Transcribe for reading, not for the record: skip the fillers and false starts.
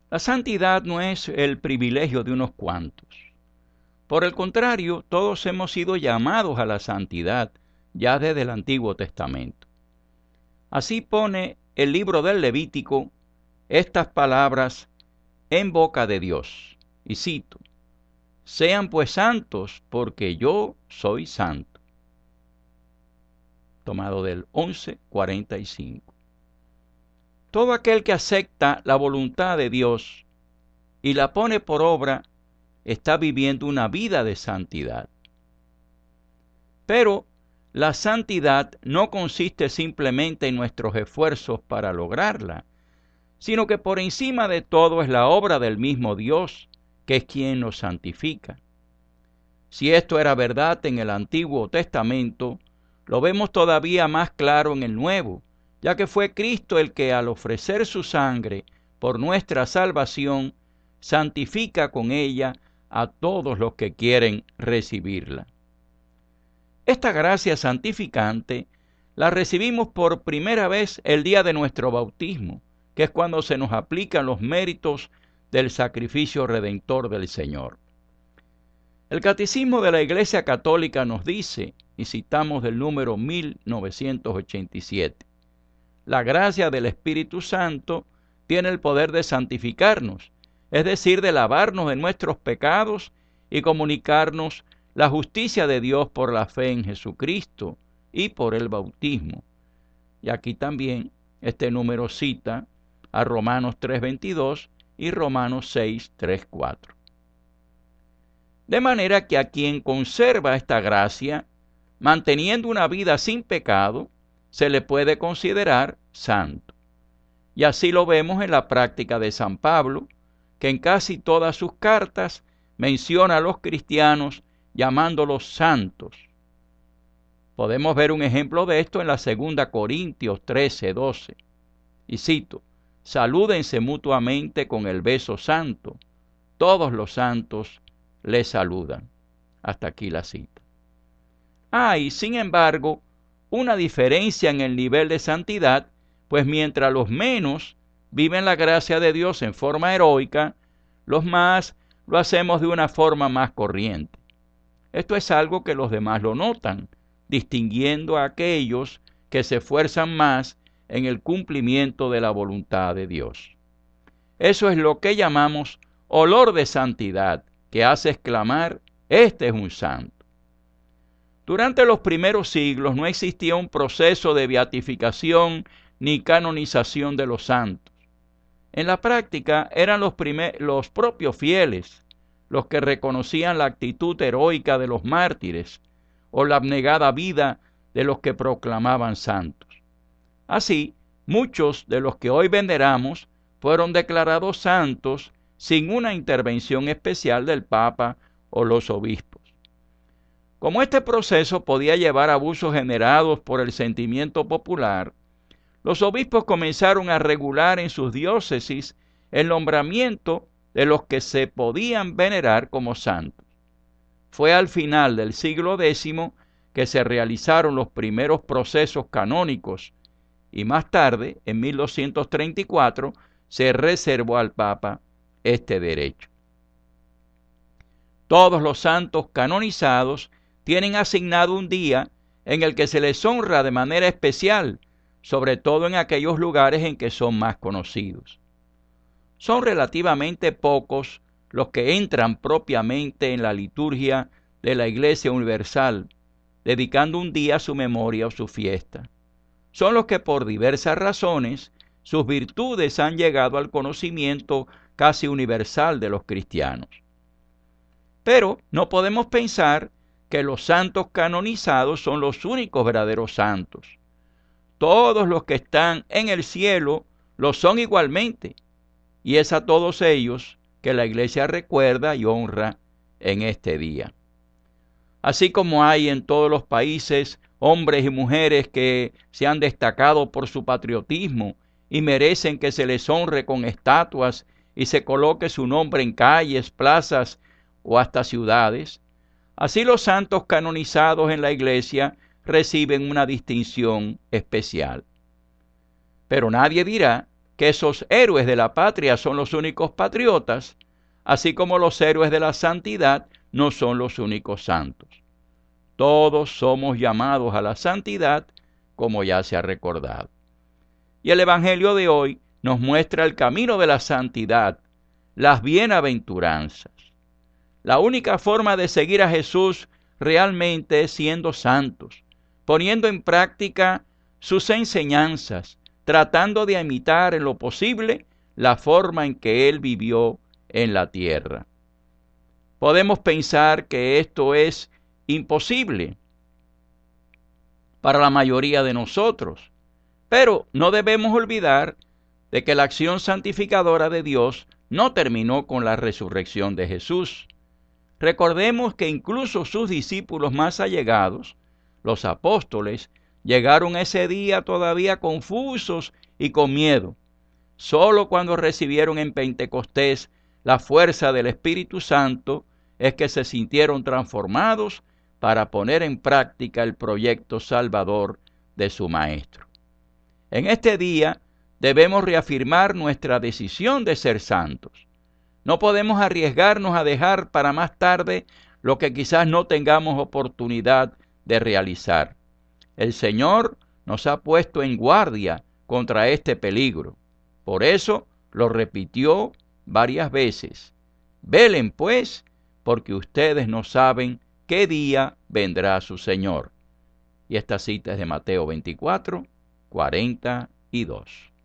La santidad no es el privilegio de unos cuantos. Por el contrario, todos hemos sido llamados a la santidad ya desde el Antiguo Testamento. Así pone el libro del Levítico estas palabras en boca de Dios, y cito: «Sean pues santos, porque yo soy santo». Tomado del 11:45. Todo aquel que acepta la voluntad de Dios y la pone por obra está viviendo una vida de santidad. Pero la santidad no consiste simplemente en nuestros esfuerzos para lograrla, sino que por encima de todo es la obra del mismo Dios, que es quien nos santifica. Si esto era verdad en el Antiguo Testamento, lo vemos todavía más claro en el Nuevo, ya que fue Cristo el que, al ofrecer su sangre por nuestra salvación, santifica con ella a todos los que quieren recibirla. Esta gracia santificante la recibimos por primera vez el día de nuestro bautismo, que es cuando se nos aplican los méritos del sacrificio redentor del Señor. El Catecismo de la Iglesia Católica nos dice, y citamos del número 1987, la gracia del Espíritu Santo tiene el poder de santificarnos, es decir, de lavarnos de nuestros pecados y comunicarnos la justicia de Dios por la fe en Jesucristo y por el bautismo. Y aquí también este número cita a Romanos 3:22 y Romanos 6:3-4. De manera que a quien conserva esta gracia, manteniendo una vida sin pecado, se le puede considerar santo. Y así lo vemos en la práctica de San Pablo, que en casi todas sus cartas menciona a los cristianos llamándolos santos. Podemos ver un ejemplo de esto en la 2 Corintios 13:12. Y cito: «Salúdense mutuamente con el beso santo. Todos los santos les saludan». Hasta aquí la cita. Hay, sin embargo, una diferencia en el nivel de santidad, pues mientras los menos viven la gracia de Dios en forma heroica, los más lo hacemos de una forma más corriente. Esto es algo que los demás lo notan, distinguiendo a aquellos que se esfuerzan más en el cumplimiento de la voluntad de Dios. Eso es lo que llamamos olor de santidad, que hace exclamar: «Este es un santo». Durante los primeros siglos no existía un proceso de beatificación ni canonización de los santos. En la práctica eran los propios fieles los que reconocían la actitud heroica de los mártires o la abnegada vida de los que proclamaban santos. Así, muchos de los que hoy veneramos fueron declarados santos sin una intervención especial del Papa o los obispos. Como este proceso podía llevar a abusos generados por el sentimiento popular, los obispos comenzaron a regular en sus diócesis el nombramiento de los que se podían venerar como santos. Fue al final del siglo X que se realizaron los primeros procesos canónicos y más tarde, en 1234, se reservó al Papa este derecho. Todos los santos canonizados tienen asignado un día en el que se les honra de manera especial, sobre todo en aquellos lugares en que son más conocidos. Son relativamente pocos los que entran propiamente en la liturgia de la Iglesia Universal, dedicando un día a su memoria o su fiesta. Son los que por diversas razones sus virtudes han llegado al conocimiento casi universal de los cristianos. Pero no podemos pensar que los santos canonizados son los únicos verdaderos santos. Todos los que están en el cielo lo son igualmente, y es a todos ellos que la Iglesia recuerda y honra en este día. Así como hay en todos los países hombres y mujeres que se han destacado por su patriotismo y merecen que se les honre con estatuas y se coloque su nombre en calles, plazas o hasta ciudades, así los santos canonizados en la Iglesia reciben una distinción especial. Pero nadie dirá que esos héroes de la patria son los únicos patriotas, así como los héroes de la santidad no son los únicos santos. Todos somos llamados a la santidad, como ya se ha recordado. Y el Evangelio de hoy nos muestra el camino de la santidad, las bienaventuranzas. La única forma de seguir a Jesús realmente es siendo santos, poniendo en práctica sus enseñanzas, tratando de imitar en lo posible la forma en que Él vivió en la tierra. Podemos pensar que esto es imposible para la mayoría de nosotros, pero no debemos olvidar de que la acción santificadora de Dios no terminó con la resurrección de Jesús. Recordemos que incluso sus discípulos más allegados, los apóstoles, llegaron ese día todavía confusos y con miedo. Solo cuando recibieron en Pentecostés la fuerza del Espíritu Santo es que se sintieron transformados para poner en práctica el proyecto salvador de su Maestro. En este día debemos reafirmar nuestra decisión de ser santos. No podemos arriesgarnos a dejar para más tarde lo que quizás no tengamos oportunidad de realizar. El Señor nos ha puesto en guardia contra este peligro. Por eso lo repitió varias veces. Velen pues, porque ustedes no saben qué día vendrá su Señor. Y esta cita es de Mateo 24, 42.